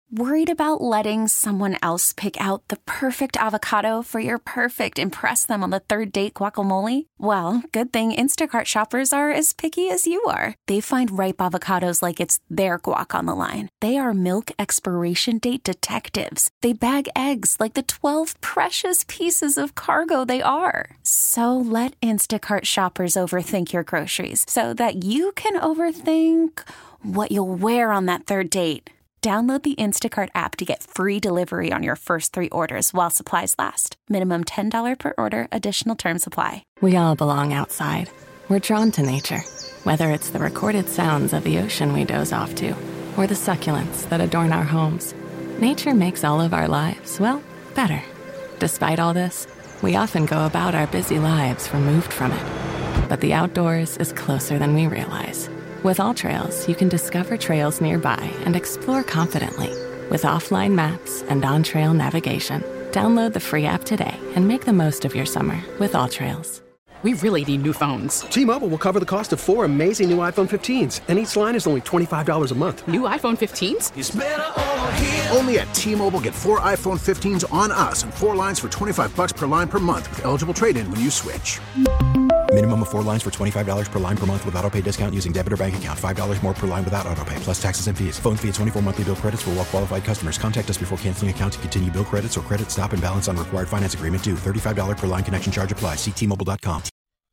Worried about letting someone else pick out the perfect avocado for your perfect impress them on the third date guacamole? Well, good thing Instacart shoppers are as picky as you are. They find ripe avocados like it's their guac on the line. They are milk expiration date detectives. They bag eggs like the 12 precious pieces of cargo they are. So let Instacart shoppers overthink your groceries so that you can overthink what you'll wear on that third date. Download the Instacart app to get free delivery on your first 3 orders while supplies last. Minimum $10 per order. Additional terms apply. We all belong outside. We're drawn to nature. Whether it's the recorded sounds of the ocean we doze off to, or the succulents that adorn our homes, nature makes all of our lives, well, better. Despite all this, we often go about our busy lives removed from it. But the outdoors is closer than we realize. With AllTrails, you can discover trails nearby and explore confidently. With offline maps and on-trail navigation, download the free app today and make the most of your summer with AllTrails. We really need new phones. T-Mobile will cover the cost of 4 amazing new iPhone 15s, and each line is only $25 a month. New iPhone 15s? It's better over here. Only at T-Mobile, get 4 iPhone 15s on us and 4 lines for $25 per line per month with eligible trade-in when you switch. Minimum of 4 lines for $25 per line per month with autopay discount using debit or bank account. $5 more per line without autopay, plus taxes and fees. Phone fee at 24 monthly bill credits for well-qualified customers. Contact us before canceling account to continue bill credits or credit stop and balance on required finance agreement due. $35 per line connection charge applies. See T-Mobile.com.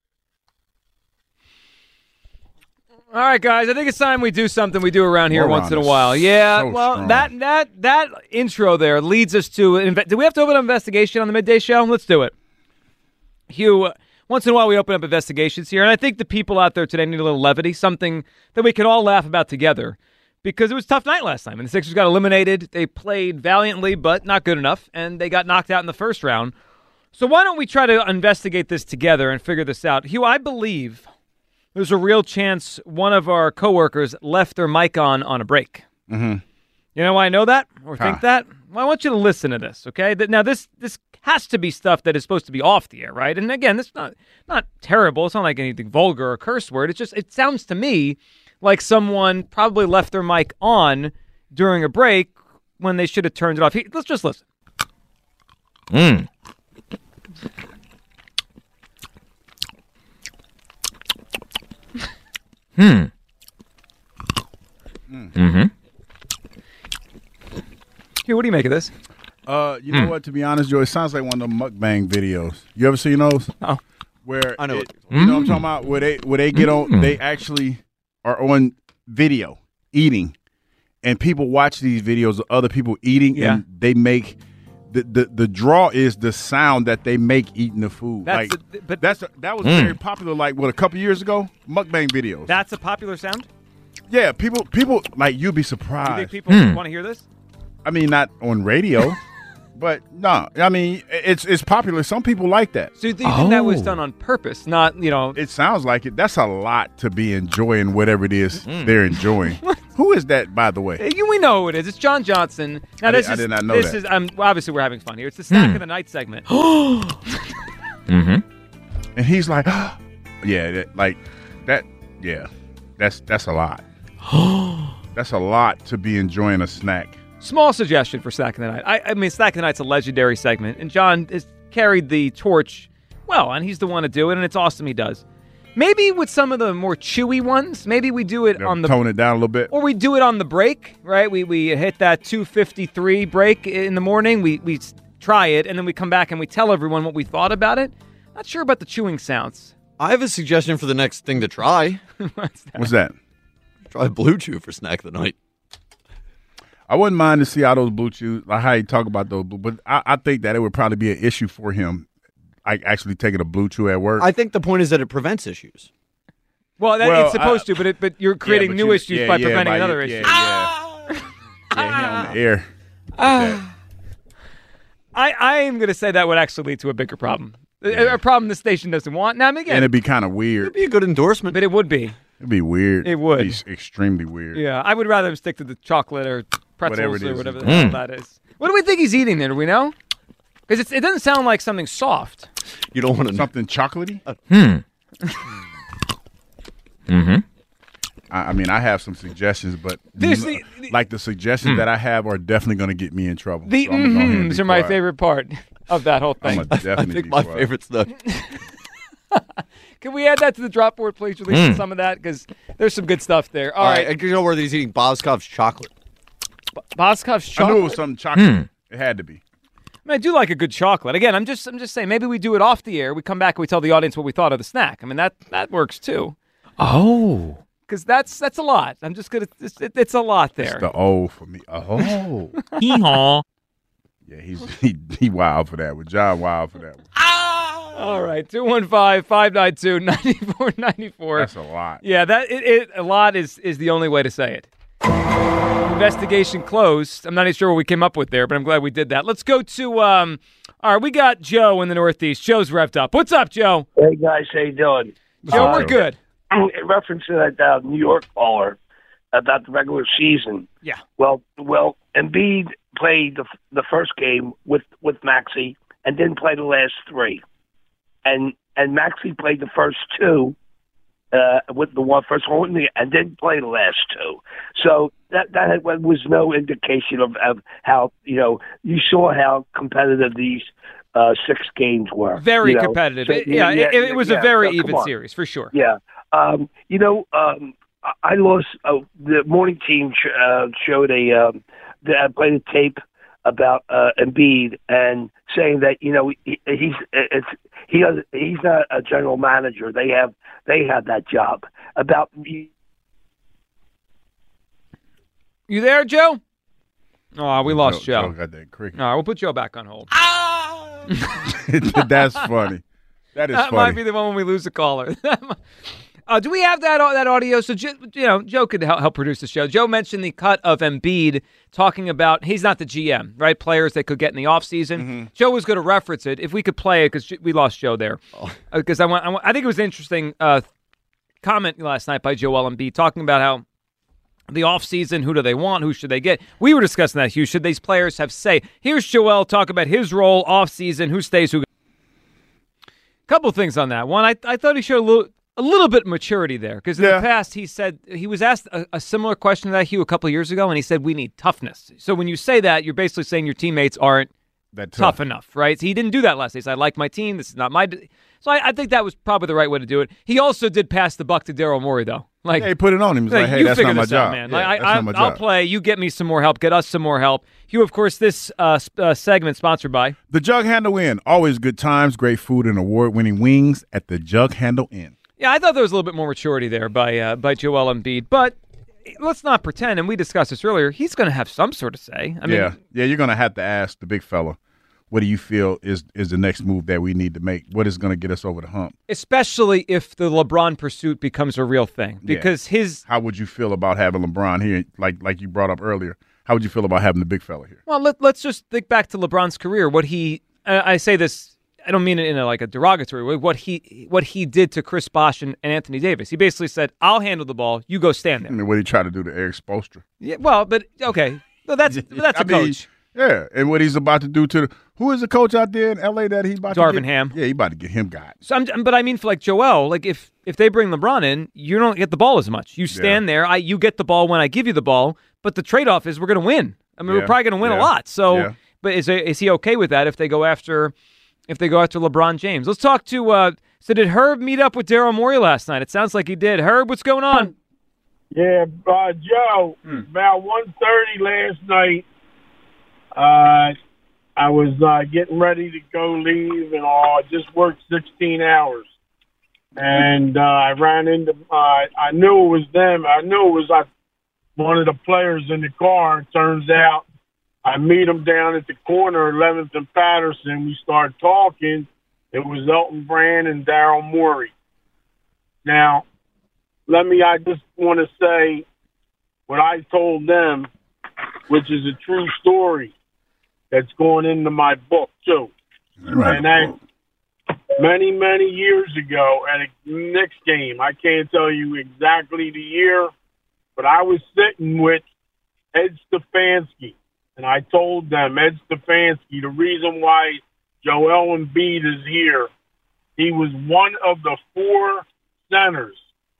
All right, guys, I think it's time we do something we do around here once in a while. Yeah, so well, strong. that intro there leads us to do we have to open an investigation on the midday show? Let's do it. Hugh, once in a while we open up investigations here, and I think the people out there today need a little levity, something that we can all laugh about together, because it was a tough night last time, and the Sixers got eliminated. They played valiantly, but not good enough, and they got knocked out in the first round. So why don't we try to investigate this together and figure this out? Hugh, I believe there's a real chance one of our coworkers left their mic on a break. Mm-hmm. You know why I know that or think that? Well, I want you to listen to this, okay? Now, this has to be stuff that is supposed to be off the air, right? And again, this is not terrible. It's not like anything vulgar or a curse word. It's just, it sounds to me like someone probably left their mic on during a break when they should have turned it off. Let's just listen. Hey, what do you make of this? You know what? To be honest, Joe, it sounds like one of the mukbang videos. You ever seen those? Oh, where I know. You know what I'm talking about? Where they get on, they actually are on video eating, and people watch these videos of other people eating, and they make the draw is the sound that they make eating the food. That was very popular. Like a couple years ago, mukbang videos. That's a popular sound? Yeah, people like you'd be surprised. You think people want to hear this? I mean, not on radio, but no. I mean, it's popular. Some people like that. So you think that was done on purpose, not, It sounds like it. That's a lot to be enjoying whatever it is they're enjoying. Who is that, by the way? We know who it is. It's John Johnson. Now, I did not know that. Obviously, we're having fun here. It's the Snack of the Night segment. And he's like, yeah, that's a lot. That's a lot to be enjoying a snack. Small suggestion for Snack of the Night. I mean, Snack of the Night's a legendary segment, and John has carried the torch well, and he's the one to do it, and it's awesome he does. Maybe with some of the more chewy ones, maybe we do it on the... Tone it down a little bit. Or we do it on the break, right? We hit that 2:53 break in the morning. We try it, and then we come back and we tell everyone what we thought about it. Not sure about the chewing sounds. I have a suggestion for the next thing to try. What's that? Try Blue Chew for Snack of the Night. I wouldn't mind to see how those Blue Chews, like how you talk about those, but I think that it would probably be an issue for him, like actually taking a Blue Chew at work. I think the point is that it prevents issues. Well, it's supposed to, but you're creating new issues by preventing another issue. Yeah, he on the air. I am going to say that would actually lead to a bigger problem. A problem the station doesn't want. Now, again, and it'd be kind of weird. It'd be a good endorsement. But it would be. It'd be weird. It would. It'd be extremely weird. Yeah, I would rather stick to the chocolate or pretzels or whatever the hell that is. What do we think he's eating there? Do we know? Because it doesn't sound like something soft. You don't want to something chocolatey? I mean, I have some suggestions, but the suggestions that I have are definitely going to get me in trouble. The so I'm gonna go ahead and be are my quiet. favorite part of that whole thing. I think my favorite's the Can we add that to the drop board, please? Release some of that because there's some good stuff there. All right. You know where he's eating Boscov's chocolate. Boscov's I chocolate. knew it was something chocolate. It had to be. I mean, I do like a good chocolate. Again, I'm just saying maybe we do it off the air. We come back and we tell the audience what we thought of the snack. I mean, that works too. Oh. Because that's a lot. I'm just gonna. It's a lot there. It's the O for me. Oh. Hee-haw. Yeah, he wild for that one. John wild for that one. All right, 215-592-9494. That's a lot. Yeah, a lot is the only way to say it. Investigation closed. I'm not even sure what we came up with there, but I'm glad we did that. Let's go to all right, we got Joe in the Northeast. Joe's revved up. What's up, Joe? Hey guys, how you doing? Joe, we're good. In reference to that New York caller about the regular season. Yeah. Well, Embiid played the first game with Maxey and didn't play the last three, and Maxey played the first two with the first one and didn't play the last two. So that was no indication of how you saw how competitive these 6 games were. Very competitive. So, it was a very even on. series for sure. Yeah. I lost the morning team showed I played a tape about Embiid and saying that he's not a general manager. They have that job. About you there, Joe? Oh, we lost Joe. Joe got that cricket. All right, we'll put Joe back on hold. That's funny. That is that funny. might be the one when we lose a caller. Do we have that audio? So, Joe could help produce the show. Joe mentioned the cut of Embiid talking about he's not the GM, right? Players they could get in the offseason. Mm-hmm. Joe was going to reference it. If we could play it, because we lost Joe there. Because I think it was an interesting comment last night by Joel Embiid talking about how the offseason, who do they want? Who should they get? We were discussing that, Hugh. Should these players have say? Here's Joel talk about his role offseason, who stays, who. Couple things on that. One, I thought he showed a little bit of maturity there because in the past he said he was asked a similar question to that, Hugh, a couple of years ago, and he said we need toughness. So when you say that, you're basically saying your teammates aren't that tough enough, right? So he didn't do that last day. He said, I like my team. This is not my. So I think that was probably the right way to do it. He also did pass the buck to Daryl Morey, though. Like, he put it on him. He was like, hey, you that's figure not my this out, job. man. Yeah, Like, that's not my I'll job. play. You get me some more help. Get us some more help. Hugh, of course, this segment sponsored by The Jug Handle Inn. Always good times, great food, and award-winning wings at the Jug Handle Inn. Yeah, I thought there was a little bit more maturity there by Joel Embiid, but let's not pretend. And we discussed this earlier. He's going to have some sort of say. I mean, you're going to have to ask the big fella. What do you feel is the next move that we need to make? What is going to get us over the hump? Especially if the LeBron pursuit becomes a real thing. Because How would you feel about having LeBron here, like you brought up earlier? How would you feel about having the big fella here? Well, let's just think back to LeBron's career. What he I say this, I don't mean it in a derogatory way. What he did to Chris Bosh and Anthony Davis. He basically said, "I'll handle the ball. You go stand there." I mean, what he tried to do to Eric Spoelstra. Yeah, well, but okay, well, that's a coach. Yeah, and what he's about to do to who is the coach out there in L.A. that he's about to Darvin get? Ham. Yeah, he's about to get him got. So, but I mean, for like Joel, like if they bring LeBron in, you don't get the ball as much. You stand there. You get the ball when I give you the ball, but the trade-off is we're going to win. I mean, we're probably going to win a lot. So, but is he okay with that if they go after LeBron James? Let's talk to. So did Herb meet up with Daryl Morey last night? It sounds like he did. Herb, what's going on? Yeah, Joe. About 1:30 last night. I was getting ready to go leave, and I just worked 16 hours. And I ran into, I knew it was them. I knew it was one of the players in the car. It turns out I meet them down at the corner, 11th and Patterson. We start talking. It was Elton Brand and Daryl Morey. Now, I just want to say what I told them, which is a true story. That's going into my book, too. Right. And many, many years ago at a Knicks game, I can't tell you exactly the year, but I was sitting with Ed Stefanski, and I told them, Ed Stefanski, the reason why Joel Embiid is here, he was one of the 4 centers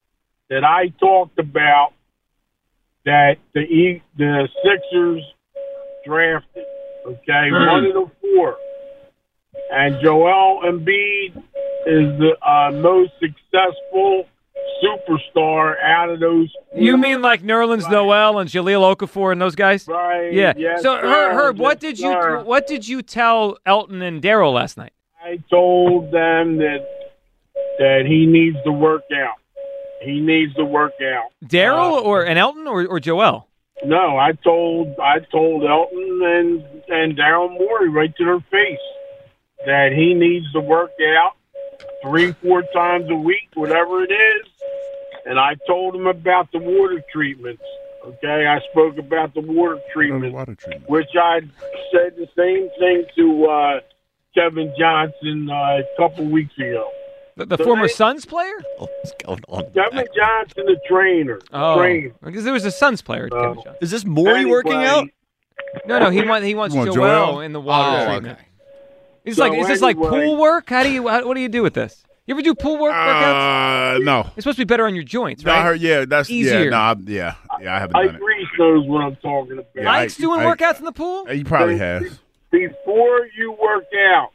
that I talked about that the Sixers drafted. Okay, one of the four. And Joel Embiid is the most successful superstar out of those. You mean like Nerlens Noel and Jahlil Okafor and those guys? Right. Yeah. Yes, so Herb, what yes, did you tell Elton and Daryl last night? I told them that he needs to work out. He needs to work out. Daryl and Elton or Joel? No, I told Elton and Daryl Morey right to their face that he needs to work out 3-4 times a week, whatever it is. And I told him about the water treatments. Okay, I spoke about the water treatment, which I said the same thing to Kevin Johnson a couple weeks ago. The former Suns player? What's going on? Kevin Johnson, the trainer. Because there was a Suns player. Kevin Johnson. Is this Morey working out? No, he wants Joel in the water treatment. It's So is this like pool work? What do you do with this? You ever do pool workouts? No. It's supposed to be better on your joints, No, right? I heard, that's easier. I haven't done it. Reese knows what I'm talking about. Yeah, Mike's doing workouts in the pool? He probably has. Before you work out,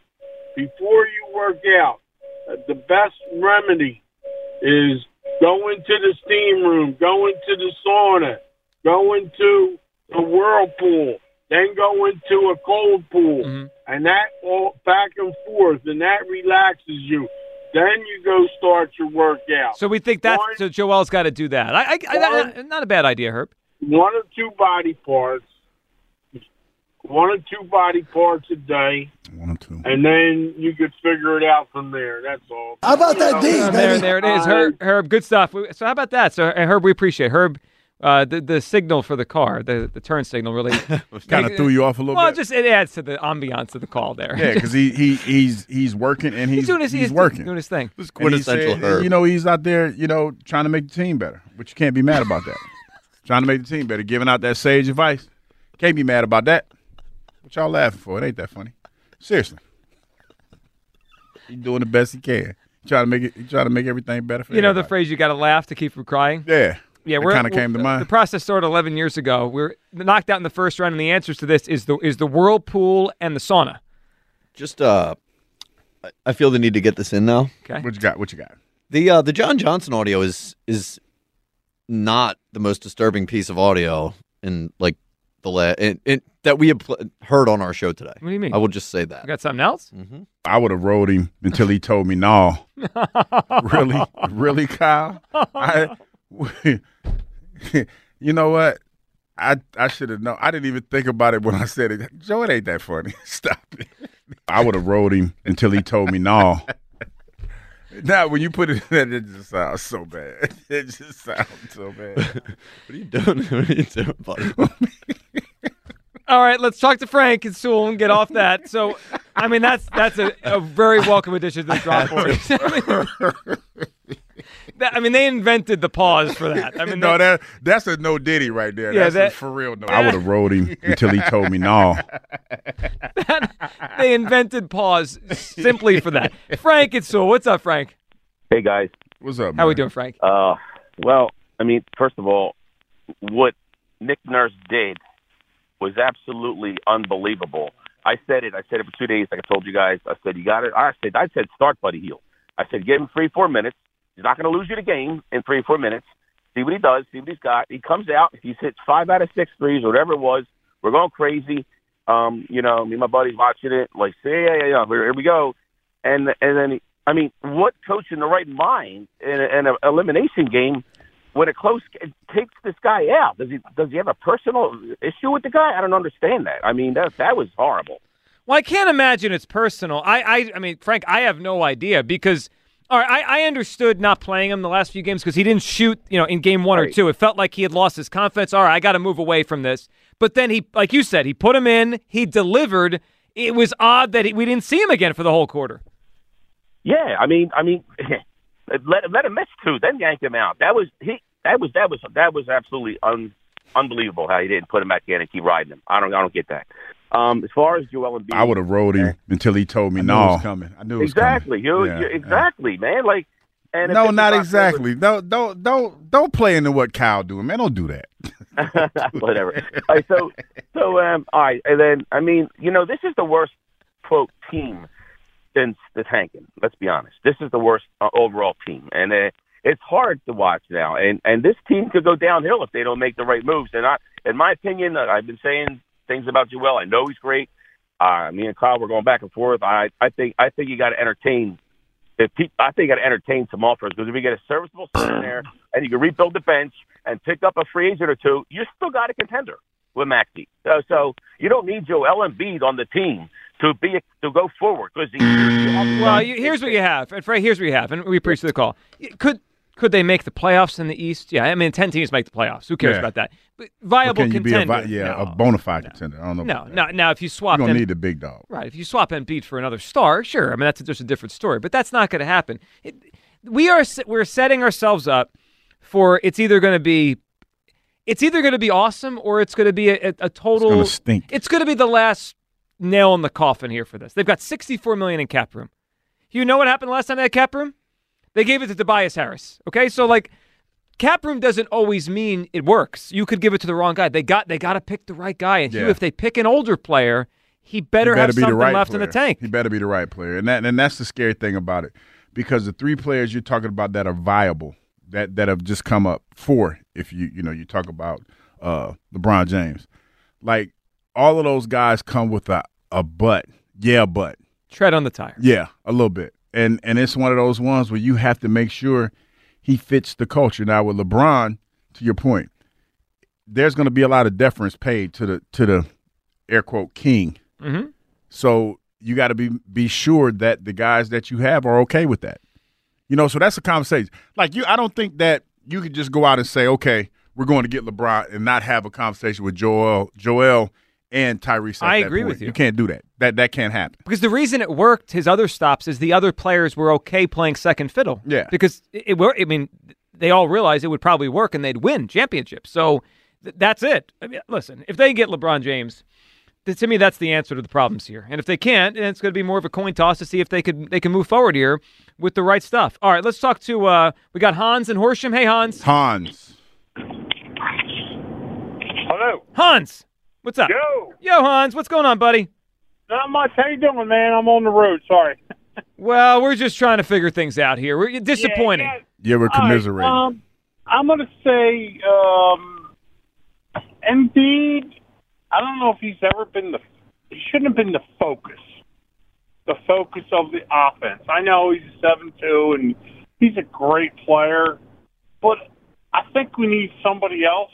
the best remedy is go into the steam room, go into the sauna, go into the whirlpool, then go into a cold pool, and that all back and forth, and that relaxes you. Then you go start your workout. So we think so Joel's got to do that. Not a bad idea, Herb. 1 or 2 body parts. 1 or 2 body parts a day. 1 or 2. And then you could figure it out from there. That's all. How about that D, baby? There it is. Herb, good stuff. So how about that? So Herb, we appreciate it. Herb, the signal for the car, the turn signal really kind of threw you off a little bit. Well, just it adds to the ambiance of the call there. Yeah, because he's working and he's working. Doing his thing. It's quintessential Herb. He's out there, trying to make the team better, but you can't be mad about that. Trying to make the team better, giving out that sage advice. Can't be mad about that. What y'all laughing for? It ain't that funny. Seriously. He's doing the best he can. Trying to make everything better for everybody. The phrase you got to laugh to keep from crying? Yeah. Yeah, it kind of came to mind. The process started 11 years ago. We're knocked out in the first round, and the answers to this is the whirlpool and the sauna. Just, I feel the need to get this in now. Okay. What you got? The John Johnson audio is not the most disturbing piece of audio in like that we have heard on our show today. What do you mean? I will just say that. You got something else? Mm-hmm. I would have rode him until he told me no. Really, Kyle? You know what? I should have known. I didn't even think about it when I said it. Joe, it ain't that funny. Stop it. I would have rode him until he told me no. Now, when you put it in, it just sounds so bad. It just sounds so bad. What are you doing? What are you doing, buddy? All right, let's talk to Frank and Sewell and get off that. So, I mean, that's a very welcome addition to the Drop Boys. They invented the pause for that. I mean, that's a no Diddy right there. Yeah, that's for real. No, I would have rode him until he told me no. They invented pause simply for that. Frank and Sewell, what's up, Frank? Hey guys, what's up? How we doing, Frank? Well, I mean, first of all, what Nick Nurse did was absolutely unbelievable. I said it for 2 days. Like I told you guys, I said you got it. I said start Buddy Hield. I said give him 3-4 minutes. He's not going to lose you the game in 3-4 minutes. See what he does. See what he's got. He comes out. If he hits 5 out of 6 threes or whatever it was, we're going crazy. Me and my buddies watching it. Like, say, yeah. Here we go. And then, what coach in the right mind in an elimination game when a close takes this guy out? Does he have a personal issue with the guy? I don't understand that. I mean, that was horrible. Well, I can't imagine it's personal. I mean, Frank, I have no idea because. All right, I understood not playing him the last few games because he didn't shoot, in game 1 or 2. It felt like he had lost his confidence. All right, I got to move away from this. But then he, like you said, he put him in. He delivered. It was odd that we didn't see him again for the whole quarter. Yeah, I mean, let him miss 2, then yank him out. That was absolutely unbelievable how he didn't put him back in and keep riding him. I don't get that. As far as Joel Embiid, I would have rode him until he told me no. I knew it was coming. Exactly, man. Like And if no, it's not Brock exactly. Don't play into what Kyle doing, man. Don't do that. Whatever. All right, all right, and then I mean, this is the worst quote team since the tanking. Let's be honest. This is the worst overall team, and it's hard to watch now. And this team could go downhill if they don't make the right moves. And in my opinion, I've been saying things about Joel. I know he's great. Me and Kyle were going back and forth. I think you got to entertain. I think you got to entertain some offers, because if we get a serviceable center there and you can rebuild the bench and pick up a free agent or two, you still got a contender with Maxey. So you don't need Joel Embiid on the team to go forward, because here's what you have, and Frey, here's what you have, and we appreciate the call. Could they make the playoffs in the East? Yeah, I mean, 10 teams make the playoffs. Who cares about that? But viable contender. A bona fide contender. I don't know. No. Now, if you swap, you don't need the big dog, right? If you swap Embiid for another star, sure. I mean, that's just a different story. But that's not going to happen. We're setting ourselves up for it's either going to be awesome, or it's going to be a total. It's going to stink. It's going to be the last nail in the coffin here for this. They've got $64 million in cap room. You know what happened last time they had cap room? They gave it to Tobias Harris. Okay, so cap room doesn't always mean it works. You could give it to the wrong guy. They got to pick the right guy. And Hugh, if they pick an older player, he better have something left in the tank. He better be the right player, and that's the scary thing about it, because the three players you're talking about that are viable, that have just come up, four, if you talk about LeBron James, all of those guys come with a but. Yeah, but tread on the tire. Yeah, a little bit. And it's one of those ones where you have to make sure he fits the culture. Now with LeBron, to your point, there's going to be a lot of deference paid to the air quote king. Mm-hmm. So you got to be sure that the guys that you have are okay with that. So that's a conversation. I don't think that you could just go out and say, okay, we're going to get LeBron and not have a conversation with Joel and Tyrese. I agree with you. You can't do that. That can't happen. Because the reason it worked, his other stops, is the other players were okay playing second fiddle. Yeah. Because it worked. I mean, they all realized it would probably work and they'd win championships. So that's it. I mean, listen, if they get LeBron James, to me, that's the answer to the problems here. And if they can't, then it's going to be more of a coin toss to see if they can move forward here with the right stuff. All right, let's talk to we got Hans and Horsham. Hey, Hans. Hello. Hans. What's up? Yo, Hans. What's going on, buddy? Not much. How you doing, man? I'm on the road. Sorry. Well, we're just trying to figure things out here. We're disappointing. Yeah, we're commiserating. Right, I'm going to say Embiid, I don't know if he's ever been he shouldn't have been the focus of the offense. I know he's 7'2", and he's a great player, but I think we need somebody else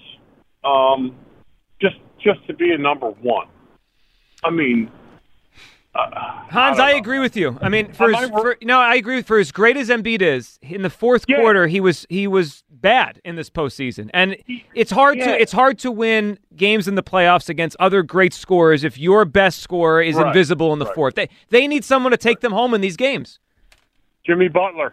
just to be a number one. I mean, Hans, I agree with you. I mean, I agree. For as great as Embiid is, in the fourth quarter, he was bad in this postseason, and it's hard to win games in the playoffs against other great scorers if your best scorer is invisible in the fourth. They need someone to take them home in these games. Jimmy Butler.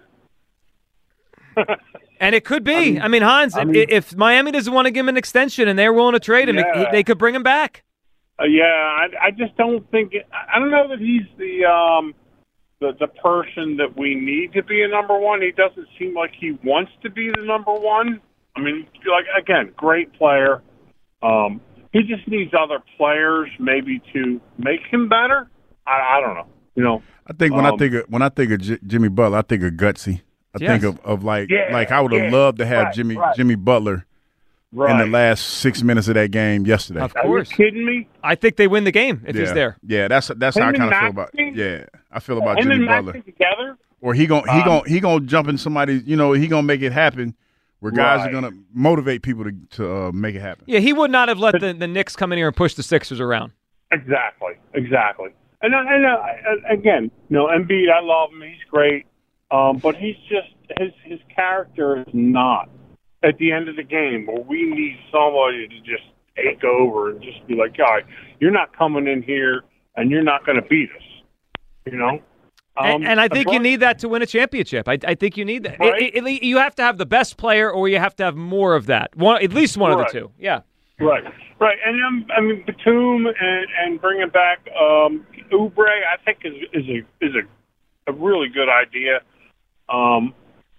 And it could be. I mean, Hans, if Miami doesn't want to give him an extension and they're willing to trade him, they could bring him back. I just don't think I don't know that he's the person that we need to be a number one. He doesn't seem like he wants to be the number one. I mean, again, great player. He just needs other players maybe to make him better. I don't know. I think when I think of Jimmy Butler, I think of gutsy. I think of I would have loved to have Jimmy Butler in the last 6 minutes of that game yesterday. Of course. Are you kidding me? I think they win the game if he's there. Yeah, that's how I kind of feel about it. Yeah, I feel about Jimmy Butler. Together? Or he gonna jump in somebody, he gonna make it happen where guys are gonna motivate people to make it happen. Yeah, he would not have let the Knicks come in here and push the Sixers around. Exactly. And again, Embiid, I love him. He's great. But he's just his character is not at the end of the game where we need somebody to just take over and just be like, "God, you're not coming in here and you're not going to beat us," And I think you need that to win a championship. I think you need that. Right. You have to have the best player, or you have to have more of that. At least one of the two. Yeah. Right. And Batum and bringing back Oubre, I think is a really good idea.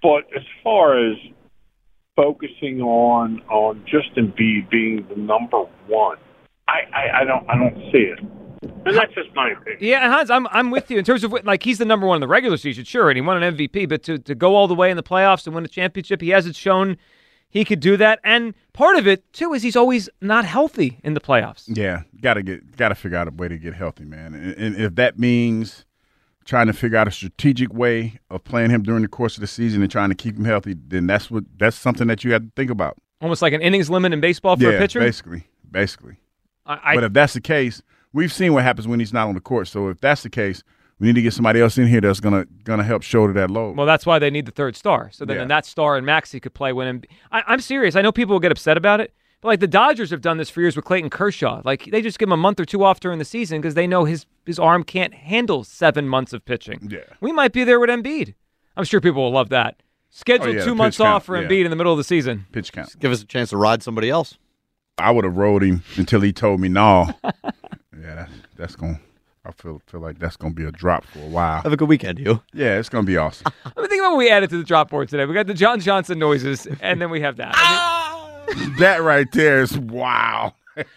But as far as focusing on just Embiid being the number one, I don't see it. And that's just my opinion. Yeah, and Hans, I'm with you in terms of like he's the number one in the regular season, sure, and he won an MVP, but to go all the way in the playoffs and win a championship, he hasn't shown he could do that. And part of it too is he's always not healthy in the playoffs. Yeah, gotta figure out a way to get healthy, man. And if that means trying to figure out a strategic way of playing him during the course of the season and trying to keep him healthy, then that's something that you have to think about. Almost like an innings limit in baseball for a pitcher? Basically. But if that's the case, we've seen what happens when he's not on the court. So if that's the case, we need to get somebody else in here that's gonna help shoulder that load. Well, that's why they need the third star. So then that star and Maxey could play when I'm serious. I know people will get upset about it, but like the Dodgers have done this for years with Clayton Kershaw. Like they just give him a month or two off during the season because they know his arm can't handle 7 months of pitching. Yeah. We might be there with Embiid. I'm sure people will love that. Schedule 2 months off for Embiid in the middle of the season. Pitch count. Just give us a chance to ride somebody else. I would have rode him until he told me no. Yeah, that's going. I feel like that's going to be a drop for a while. Have a good weekend, you. Yeah, it's going to be awesome. Let me think about what we added to the drop board today. We got the John Johnson noises, and then we have that. That right there is wow.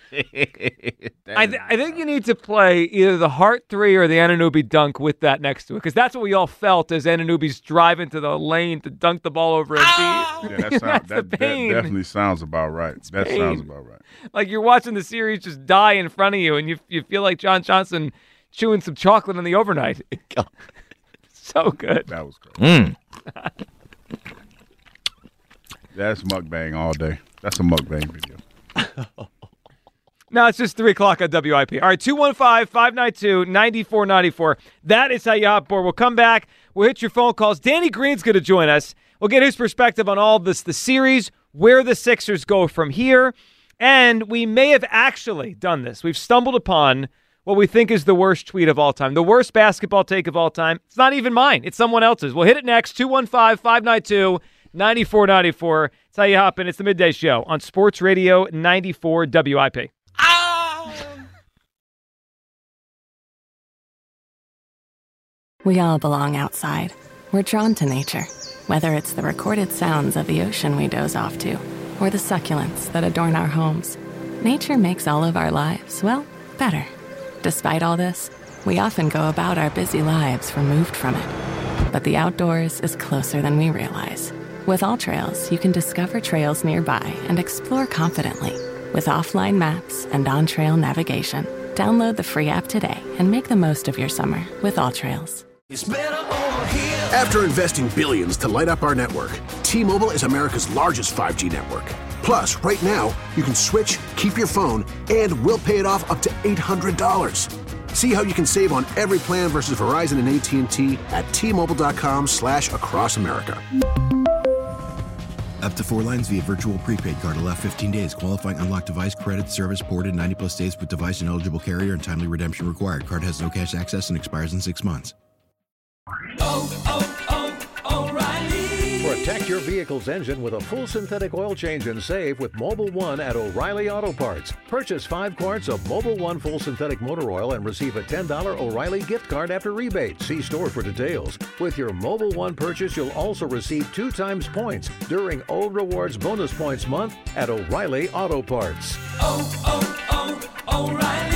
I think you need to play either the Heart 3 or the Anunoby dunk with that next to it, because that's what we all felt as Anunoby's driving to the lane to dunk the ball over Embiid. Yeah, that definitely sounds about right. Sounds about right. Like you're watching the series just die in front of you, and you feel like John Johnson chewing some chocolate in the overnight. So good. That was great. That's mukbang all day. That's a mukbang video. No, it's just 3 o'clock on WIP. All right, 215-592-9494. That is how you hop board. We'll come back. We'll hit your phone calls. Danny Green's going to join us. We'll get his perspective on all of this, the series, where the Sixers go from here. And we may have actually done this. We've stumbled upon what we think is the worst tweet of all time, the worst basketball take of all time. It's not even mine. It's someone else's. We'll hit it next, 215-592-9494. That's how you hop in. It's the Midday Show on Sports Radio 94 WIP. We all belong outside. We're drawn to nature, whether it's the recorded sounds of the ocean we doze off to, or the succulents that adorn our homes. Nature makes all of our lives, well, better. Despite all this, we often go about our busy lives removed from it. But the outdoors is closer than we realize. With AllTrails, you can discover trails nearby and explore confidently. With offline maps and on-trail navigation, download the free app today and make the most of your summer with AllTrails. After investing billions to light up our network, T-Mobile is America's largest 5G network. Plus, right now, you can switch, keep your phone, and we'll pay it off up to $800. See how you can save on every plan versus Verizon and AT&T at T-Mobile.com/across America. Up to 4 lines via virtual prepaid card. Allow 15 days. Qualifying unlocked device credit service ported 90+ states with device and eligible carrier and timely redemption required. Card has no cash access and expires in 6 months. Protect your vehicle's engine with a full synthetic oil change and save with Mobil 1 at O'Reilly Auto Parts. Purchase 5 quarts of Mobil 1 full synthetic motor oil and receive a $10 O'Reilly gift card after rebate. See store for details. With your Mobil 1 purchase, you'll also receive 2 times points during O Rewards Bonus Points Month at O'Reilly Auto Parts. O'Reilly.